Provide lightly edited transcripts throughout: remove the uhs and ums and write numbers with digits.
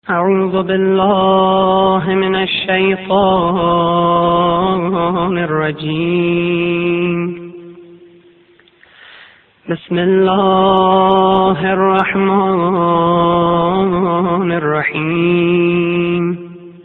أعوذ بالله من الشيطان الرجيم. بسم الله الرحمن الرحيم.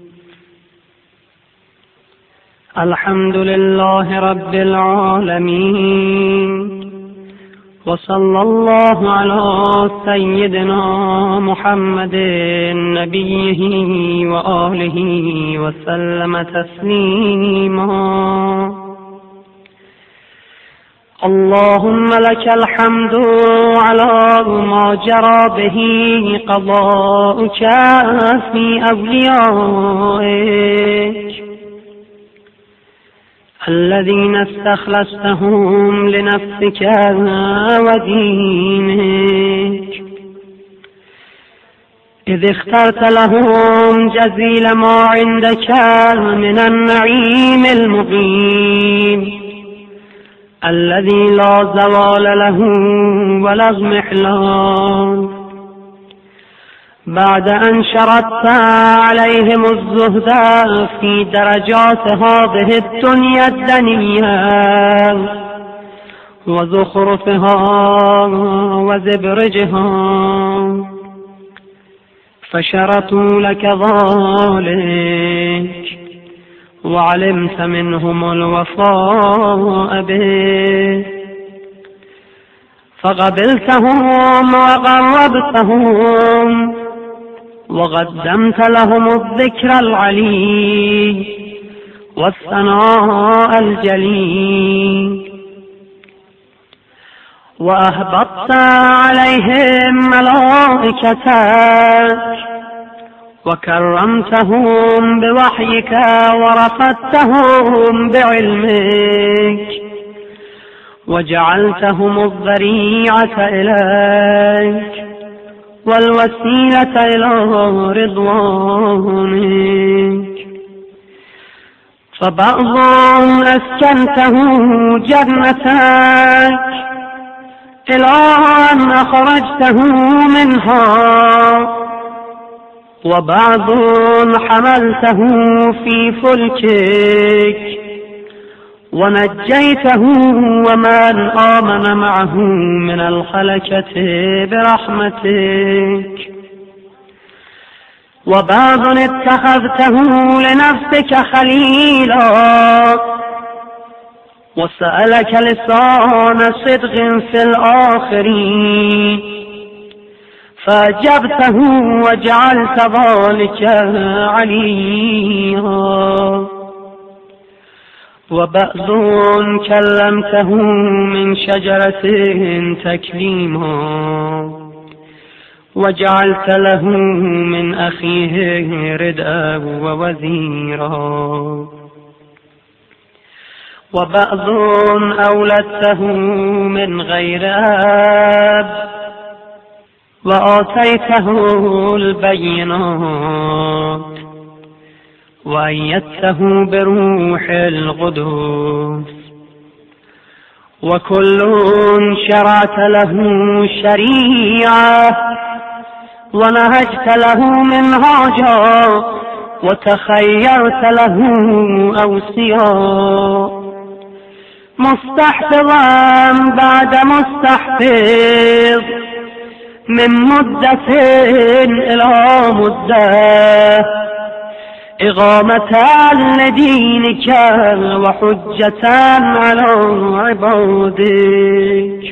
الحمد لله رب العالمين، وصلى الله على سيدنا محمد نبيه وآله وسلم تسليما. اللهم لك الحمد على ما جرى به قضاؤك في أوليائك الذين استخلصتهم لنفسك ودينك، إذ اخترت لهم جزيل ما عندك من النعيم المقيم الذي لا زوال له ولا اضمحلال، بعد أن شرطت عليهم الزهد في درجات هذه الدنيا الدنيا وزخرفها وزبرجها، فشرطوا لك ذلك وعلمت منهم الوفاء به، فقبلتهم وقربتهم وقدمت لهم الذكر العلي والثناء الجليل، وأهبطت عليهم ملائكتك وكرمتهم بوحيك ورفدتهم بعلمك وجعلتهم الذريعة إليك والوسيلة إلى رضوانك، فبعض أسكنته جنتك إلى أن أخرجته منها، وبعض حملته في فلكك ونجيته ومن آمن معه من الهلكة برحمتك، وبعض اتخذته لنفسك خليلا وسألك لسان صدق في الآخرين فأجبته وجعلت ذلك عليا، وبعض كلمته من شجرة تكليما وجعلت له من أخيه ردءا ووزيرا، وبعض أولدته من غير أب وآتيته البينات وأيدته بروح القدس، وكل شرعت له شريعة ونهجت له منهاجا وتخيرت له أوصياء، مستحفظا بعد مستحفظ من مدة إلى مدة، إقامة لدينك وحجة على عبادك،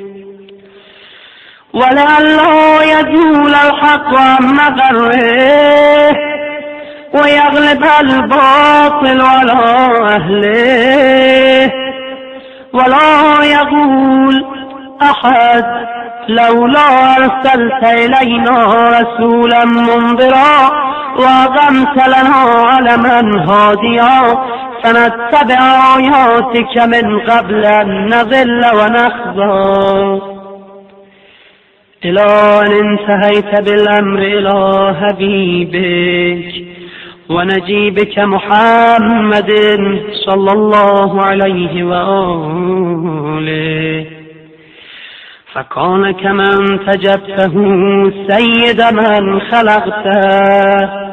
ولئلا يزول الحق عن مغره ويغلب الباطل على أهله، ولا يقول أحد لولا أرسلت إلينا رسولا منذرا وأقمت لنا علما هاديا فنتبع آياتك من قبل أن نضل ونخزى، إلى أن انتهيت بالأمر إلى حبيبك ونجيبك محمد صلى الله عليه وآله، فكان كمن تجبته سيد من خلقته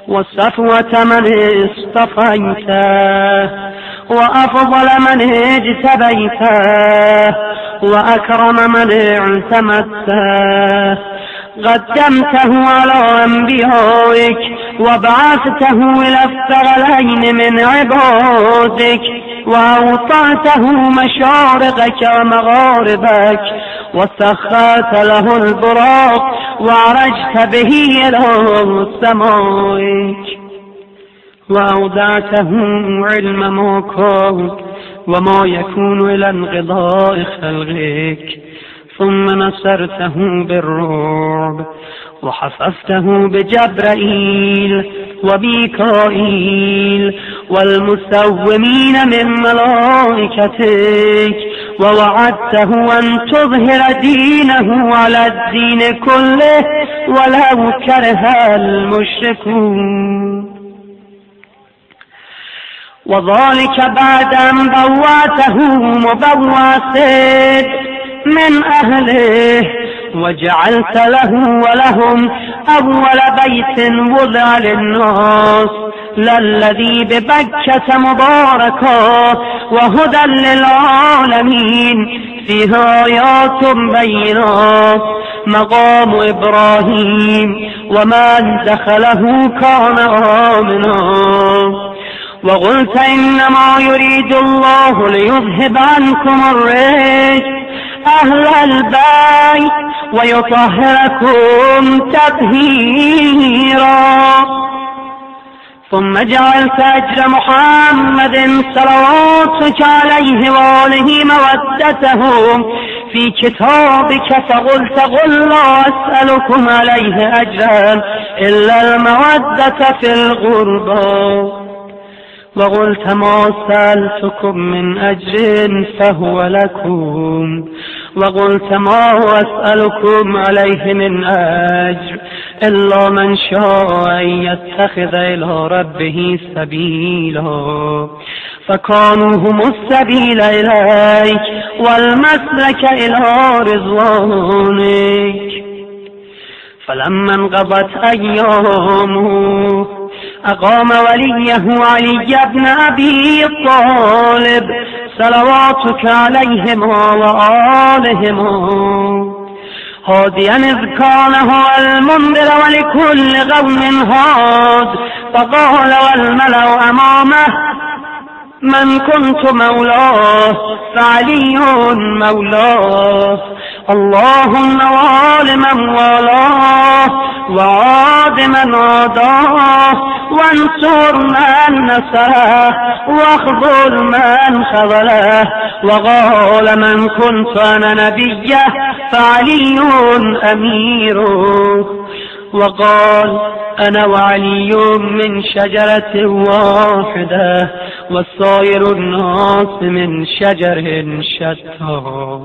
وصفوة من اصطفيته، وأفضل من اجتبيته، وأكرم من اعتمدته. قدمته على أنبيائك، وبعثته إلى الثقلين من عبادك، وأوطأته مشارقك ومغاربك، وسخرت له البراق، وعرجت به إلى سمائك، وأودعته علم ما كان وما يكون إلى انقضاء خلقك، ثم نصرته بالرعب، وحفظته بجبرائيل وميكائيل والمسومين من ملائكتك، ووعدته أن تظهر دينه على الدين كله ولو كره المشركون. وذلك بعد أن بواته مبوى صدق من أهله، وجعلت له ولهم أول بيت وضع للناس للذي ببكة مباركا وهدى للعالمين، فيها آيات بينات مقام إبراهيم، ومن دخله كان آمنا. وقلت إنما يريد الله ليذهب عنكم الرجس أهل البيت ويطهركم تطهيرا. ثم جعلت أجر محمد صلواتك عليه وآله مودته في كتابك، فقلت قل لا أسألكم عليه أجرا إلا المودة في القربى. وقلت ما سألتكم من أجر فهو لكم، وقلت ما أسألكم عليه من أجر إلا من شاء أن يتخذ إلى ربه سبيلا، فكانوا هم السبيل إليك والمسلك إلى رضوانك. فلما انقضت أيامه أقام وليه علي بن أبي طالب صلواتك عليهما وآلهما هاديا إذ كان هو المنذر ولكل قوم هاد، فقال والملأ أمامه من كنت مولاه فعلي مولاه، اللهم وآل من والاه وعاد من عاداه، وانصر من نصره واخذل من خذله. وقال من كنت أنا نبيه فعلي أميره، وقال أنا وعلي من شجرة واحدة والصائر الناس من شجر شتى.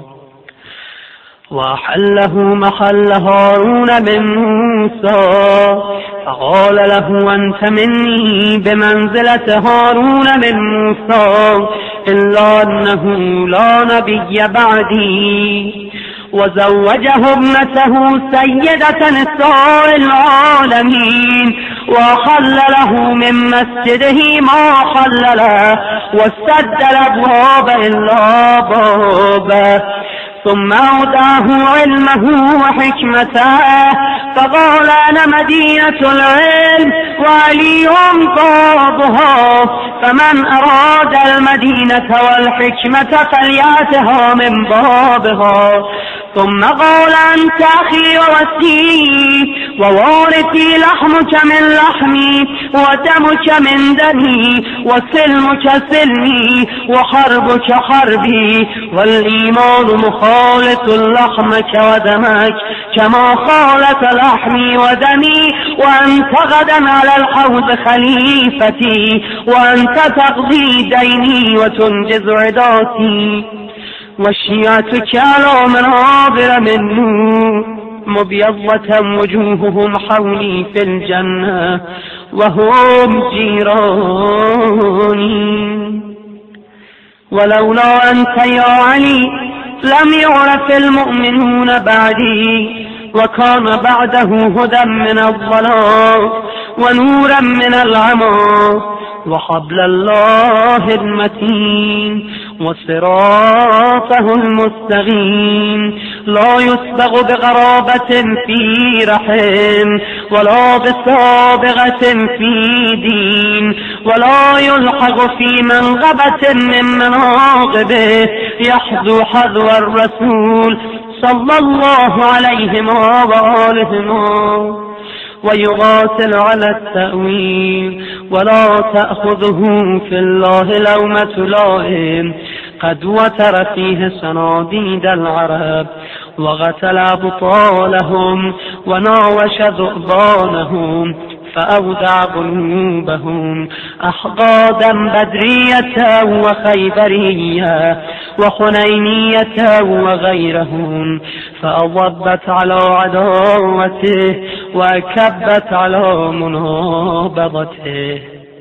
وحله محل هارون من موسى، فقال له أنت مني بمنزلة هارون من موسى، إلا أنه لا نبي بعدي. وزوجه ابنته سيدة نساء العالمين، وحل له من مسجده ما حل له، واستد الأبواب إلا بابه. ثم أوداه علمه وحكمته، فقال أنا مدينة العلم وعلي بابها، فمن أراد المدينة والحكمة فليأتها من بابها. ثم قال أنت أخي ووسيلي ووارثي، لحمك من لحمي ودمك من دمي، وسلمك سلمي وحربك حربي، والإيمان مخالط لحمك ودمك كما خالط لحمي ودمي، وأنت غدا على الحوض خليفتي، وأنت تقضي ديني وتنجز عداتي. والشيعة على منابر من نور مبيضة وجوههم حولي في الجنة وهم جيراني. ولولا أنت يا علي لم يعرف المؤمنون بعدي، وكان بعده هدى من الضلال، ونورا من العمى وحبل الله المتين وصراطه المستقيم لا يسبغ بغرابة في رحم ولا بسابغة في دين ولا يلحق في منغبة من مناقبه يحذو حذو الرسول صلى الله عليه وآله ويغاسل على التأويل ولا تأخذه في الله لومة لائم قد وتر فيه صناديد العرب وغسل أبطالهم وناوش ذؤبانهم فأودع قلوبهم أحقادا بدرية وخيبرية وحنينية وغيرهم فأضبت على عداوته وكبت على منابضته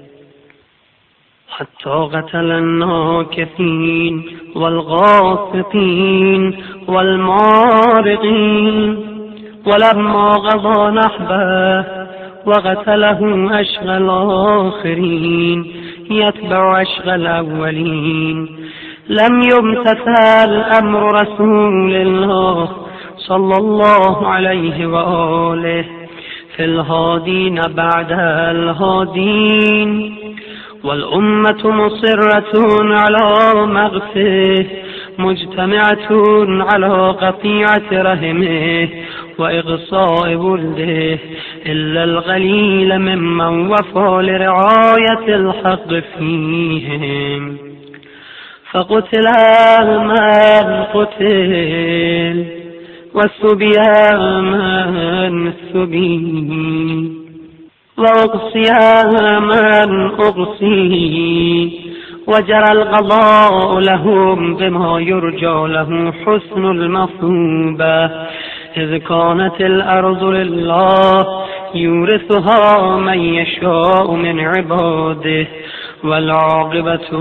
حتى قتل الناكثين والغاسقين والمارقين ولما غضى نحبه وقتله أشغى الآخرين يتبع أشغى الأولين لم يمتثل أمر رسول الله صلى الله عليه وآله في الهادين بعد الهادين والأمة مصرة على مغفه مجتمعة على قطيعة رحمه وإغصاء ولده إلا الغليل ممن وفى لرعاية الحق فيهم فقتل من قتل والسبي من سبي وأقصي من أقصي وجرى القضاء لهم بما يرجى له حسن المصوبة إذ كانت الأرض لله يورثها من يشاء من عباده والعاقبة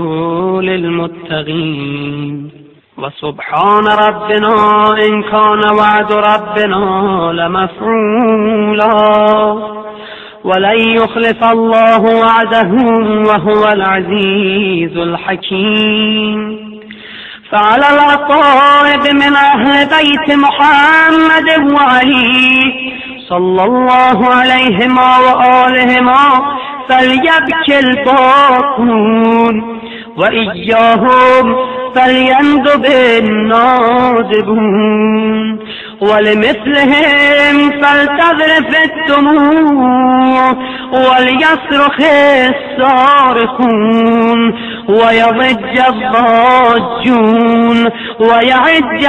للمتقين وسبحان ربنا إن كان وعد ربنا لمفعولا ولن يخلف الله وعده وهو العزيز الحكيم فعلى الأقارب من أهل بيت محمد وعلي صلى الله عليهما وآلهما فليبكي الباكون وإياهم فليندب النادبون ولمثلهم فلتذرف الدموع وليصرخ الصارخون ويضج الضاجون ويعج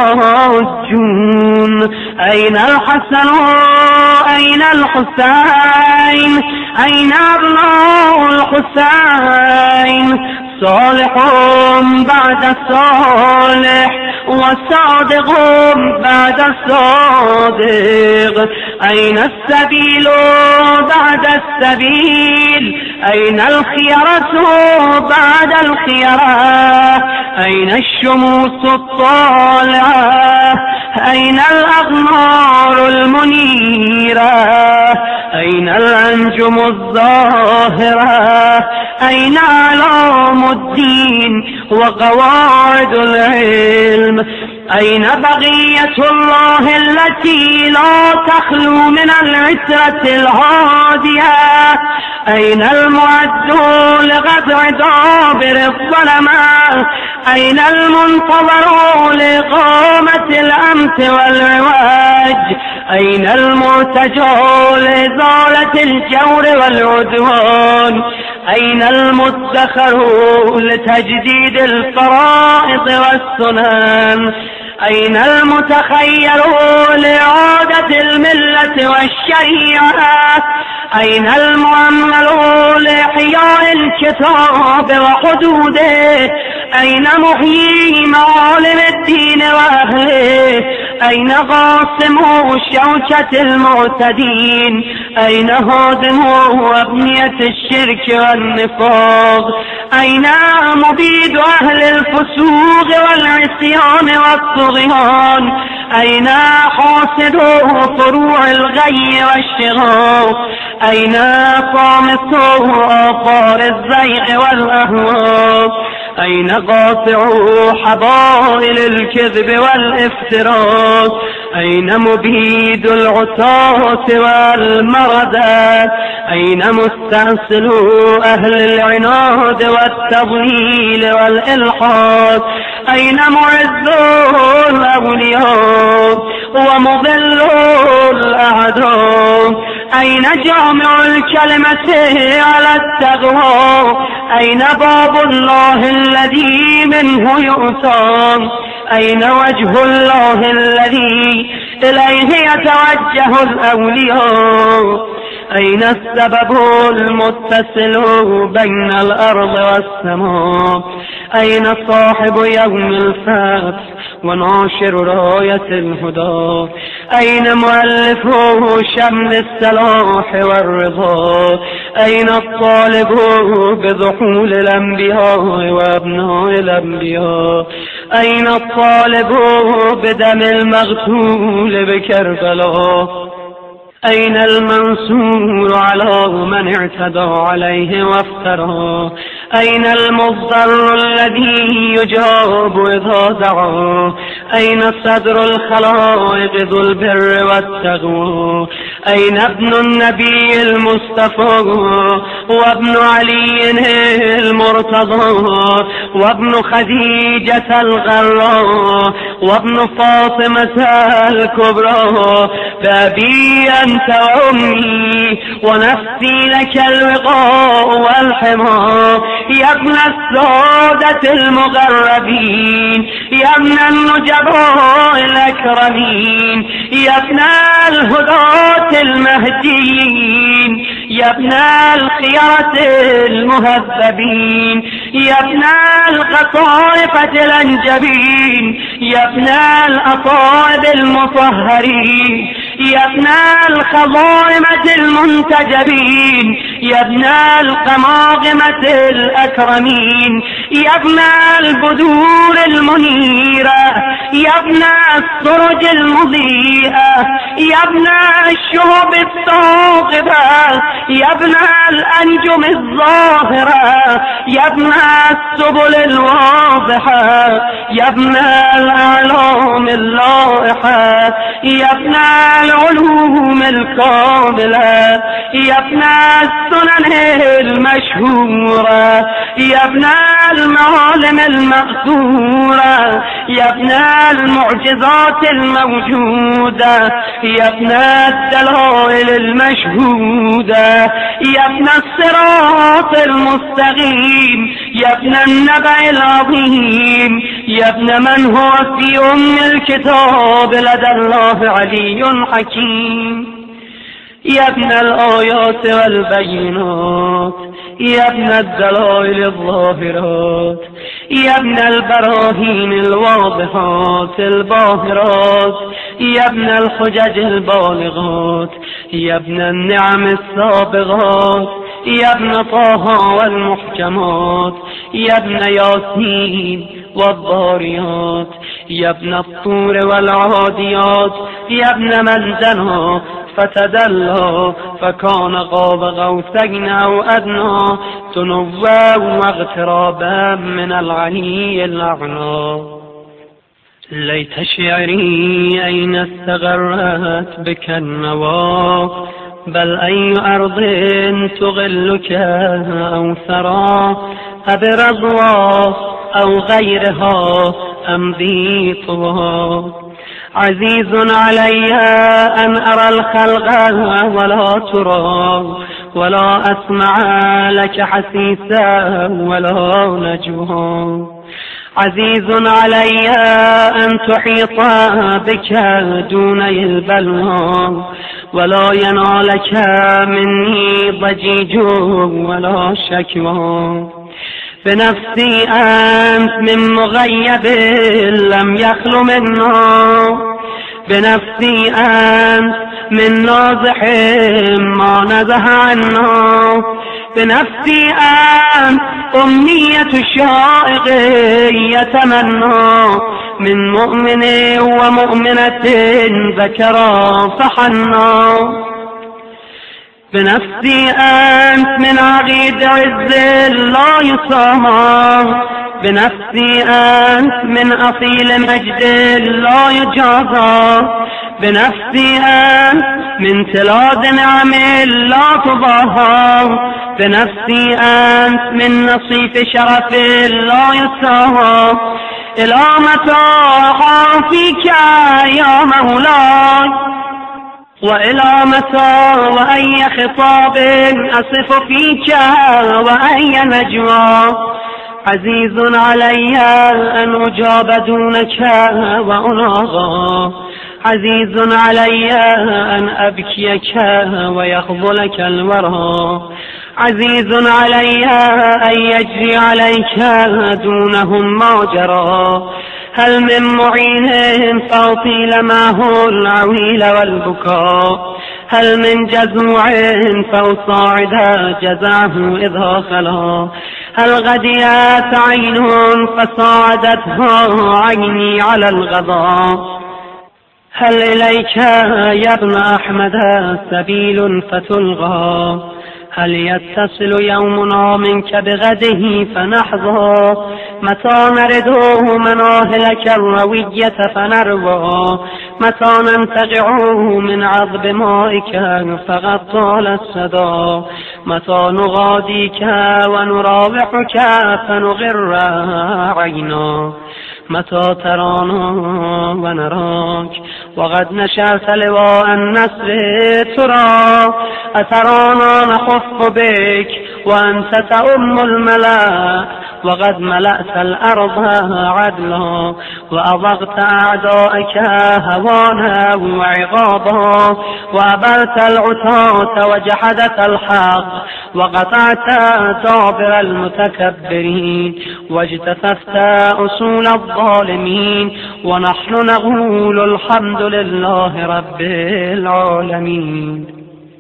العاجون أين الحسن أين الحسين أين أبناء الحسين صالح بعد صالح وصادق بعد الصادق أين السبيل بعد السبيل أين الخيرة بعد الخيرة أين الشموس الطالعة أين الأغمار المنيرة أين الأنجم الظاهرة أين أعلام الدين وقواعد العلم أين بقية الله التي لا تخلو من العترة الهادية أين المعد لقطع دابر الظلماء أين المنتظر لإقامة الأمت والعواج أين المرتجى لإزالة الجور والعدوان أين المدخر لتجديد الفرائض والسنن أين المتخير لإعادة الملة والشريعة أين المؤمل لإحياء الكتاب وحدوده أين محيي معالم الدين وأهله أين قاسم شوكة المعتدين أين هادم أبنية الشرك والنفاق أين مبيد أهل الفسوق والعصيان والطغيان أين حاسد فروع الغي والشغاب؟ أين طامس آثار الزيغ والأهواء؟ أين قاطع حبائل الكذب والافتراء؟ أين مبيد العتاة والمردات؟ أين مستأصل أهل العناد والتضليل والإلحاد؟ أين معز الأولياء ومضل الأعداء؟ أين جامع الكلمة على التقوى؟ أين باب الله الذي منه يؤتى؟ أين وجه الله الذي إليه يتوجه الأولياء؟ أين السبب المتصل بين الأرض والسماء؟ أين صاحب يوم الفتح وناشر راية الهدى؟ أين مؤلف شمل الصلاح والرضا؟ أين الطالب بذحول الأنبياء وأبناء الأنبياء؟ أين الطالب بدم المغسول بكربلاء؟ أين المنصور على من اعتدى عليه وافترى؟ أين المضطر الذي يجاب إذا دعا؟ أين صدر الخلائق ذو البر والتقوى؟ أين ابن النبي المصطفى وابن علي المرتضى وابن خديجة الغراء وابن فاطمة الكبرى؟ بأبي أنت وأمي ونفسي لك الوقاء والحمى، يا ابن السادة المغربين، يا ابن النجباء الأكرمين، يا ابن الهداة المهديين، يا ابن الخيرة المهذبين، يا ابن القطائفة الأنجبين، يا ابن الأطائب المطهرين، يا ابن الخضائمة المنتجبين، يا ابن القماقمة الأكرمين، يا ابن البذور المنيرة، يا ابن السرج المضيئة، يا ابن الشهب الثاقبة، يا ابن الأنجم الظاهرة، يا ابن السبل الواضحة، يا ابن الأعلام اللائحة، يا ابن العلوم الكاملة، يا ابن السنن المشهورة، يا ابن المعالم المأثورة، يا ابن المعجزات الموجودة، يا ابن الدلائل المشهودة، يا ابن الصراط المستقيم، يا ابن النبأ العظيم، يا ابن من هو في أم الكتاب لدى الله علي حكيم، يا ابن الآيات والبينات، يا ابن الدلائل الظاهرات، يا ابن البراهين الواضحات الباهرات، يا ابن الحجج البالغات، يا ابن النعم السابغات، يا ابن طه والمحكمات، يا ابن ياسين والضاريات، يا ابن الطور والعاديات، يا ابن من دنا فتدلى فكان قاب قوسين أو أدنى تنوّا واغترابا من العلي الأعلى. ليت شعري أين استغرت بك النوى، بل أي أرض تغلك أو ثرى، أبرضوى أو غيرها أم ذي طوى. عزيز علي أن أرى الخلق ولا ترى، ولا أسمع لك حسيسا ولا نجوى. عزيز علي أن تحيط بك دوني البلوى، ولا ينالك مني ضجيج ولا شكوى. بنفسي أنت من مغيب لم يخل منا، بنفسي أنت من نازح ما نزه عنا، بنفسي أنت أمنية الشائق يتمنى، من مؤمن ومؤمنة ذكرا فحنا. بنفسي أنت من عقيد عز لا يسامى، بنفسي أنت من أصيل مجد لا يجازى، بنفسي أنت من تلاد نعم لا تضاهى، بنفسي أنت من نصيف شرف لا يساوى. إلى متى أخاف فيك يا مولاي، وإلى متى وأي خطاب أصف فيك وأي نجوى. عزيز علي أن أجاب دونك وأناغى، عزيز علي أن أبكيك ويخذلك الورى، عزيز علي أن يجري عليك دونهم ما جرى. هل من معين فأطيل معه العويل والبكاء، هل من جزوع فأصاعد جزعه إذا خلا، هل غديت عين فصاعدتها عيني على الغضاء. هل إليك يا ابن أحمد سبيل فتلغى، هل يتصل يومنا منك بغده فنحظى. متى نرد مناهلك الروية فنروى، متى ننتقع من عذب مائك فقد طال السدى. متى نغاديك ونراوحك فنغر عينا، متى ترانا ونراك وقد نشرت لواء النصر ترى. أترانا نخف بك وأنت تؤم الملا، وقد ملأت الأرض عدلا وأضغت أعدائك هوانا وعقابا، وأبرت العتاة وجحدت الحق، وقطعت دابر المتكبرين، واجتثثت أصول الظالمين. ونحن نقول الحمد لله رب العالمين.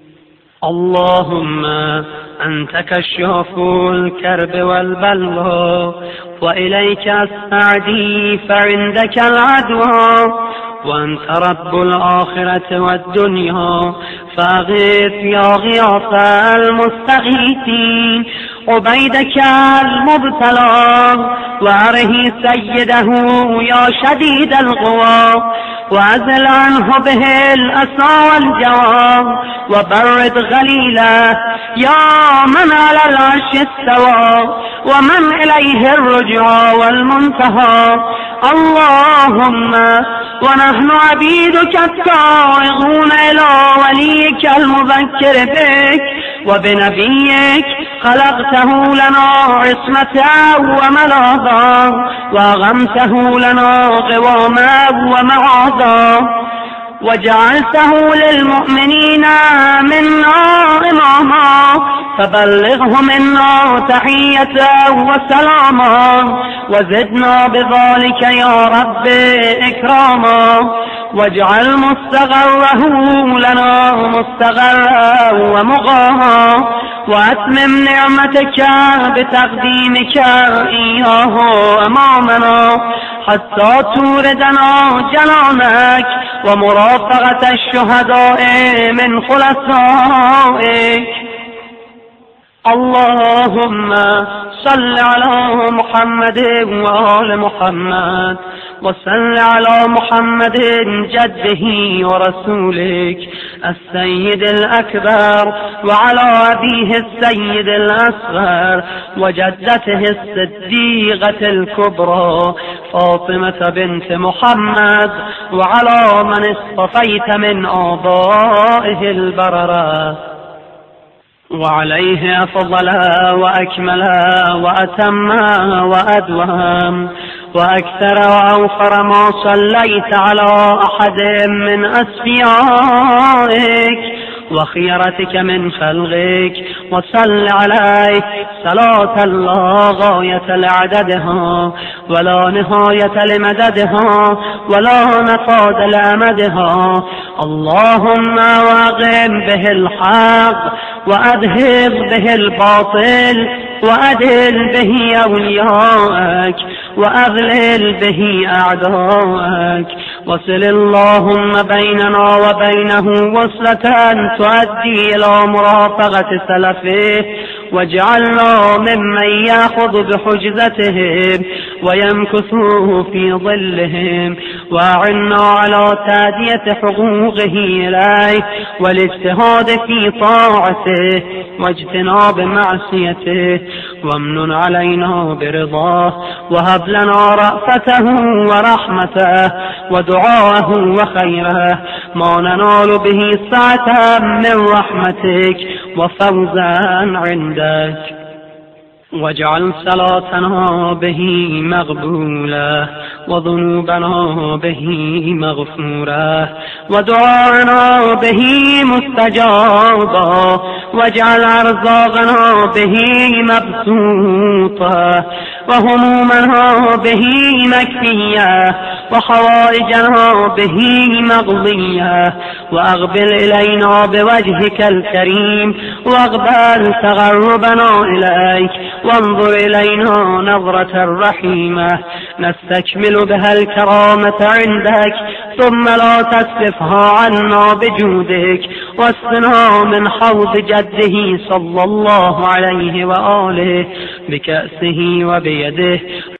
اللهم أنت كشاف الكرب والبلوى، وإليك أستعدي فعندك العدوى، وأنت رب الآخرة والدنيا فأغث يا غياث المستغيثين عبيدك المبتلى، وأره سيده يا شديد القوى، وأزل عنه به الأسى والجوى، وبرد غليله يا من على العرش استوى، ومن إليه الرجوع والمنتهى. اللهم ونحن عبيدك التائهون إلى وليك المذكر بك وبنبيك، خلقته لنا عصمة وملاذا، وأغمته لنا قواما ومعاذا، وجعلته للمؤمنين منا إماما، فبلغه منا تحية وسلاما، وزدنا بذلك يا رب إكراما، واجعل مستغره لنا مستغرا ومغاها، وأتمم نعمتك بتقديمك إياه أمامنا، حتى توردنا جنانك ومرافقة الشهداء من خلصائك. اللهم صل على محمد وآل محمد، وصل على محمد جده ورسولك السيد الأكبر، وعلى أبيه السيد الأصغر، وجدته الصديقة الكبرى فاطمة بنت محمد، وعلى من اصطفيت من آبائه البررة، وعليه أفضل وأكمل وأتم وأدوم وأكثر وأوفر ما صليت على أحد من أسفيائك وخيرتك من خلقك، وصل عليه صلاة لا غاية لعددها ولا نهاية لمددها ولا نفاد لأمدها. اللهم واقم به الحق وأذهب به الباطل وأدل به أولياءك، وأذلل به أعداءك، وصل اللهم بيننا وبينه وصلة تؤدي إلى مرافقة سلفه، واجعلنا ممن يأخذ بحجزتهم ويمكثوا في ظلهم، وأعنا على تأدية حقوقه إليه والاجتهاد في طاعته واجتناب معصيته، وامنن علينا برضاه، وهب لنا رأفته ورحمته ودعاءه وخيره، ما ننال به سعة من رحمتك وفوزا عندك، واجعل صلاتنا به مقبولة، وذنوبنا به مغفورة، ودعاءنا به مستجابة، واجعل أرزاقنا به مبسوطة، وهمومنا به مكفية، وحوائجنا به مقضية، وأقبل إلينا بوجهك الكريم، واقبل تقربنا إليك، وانظر إلينا نظرة رحيمة نستكمل بها الكرامة عندك، ثم لا تصرفها عنا بجودك، واسقنا من حوض جده صلى الله عليه وآله بكأسه وبيده.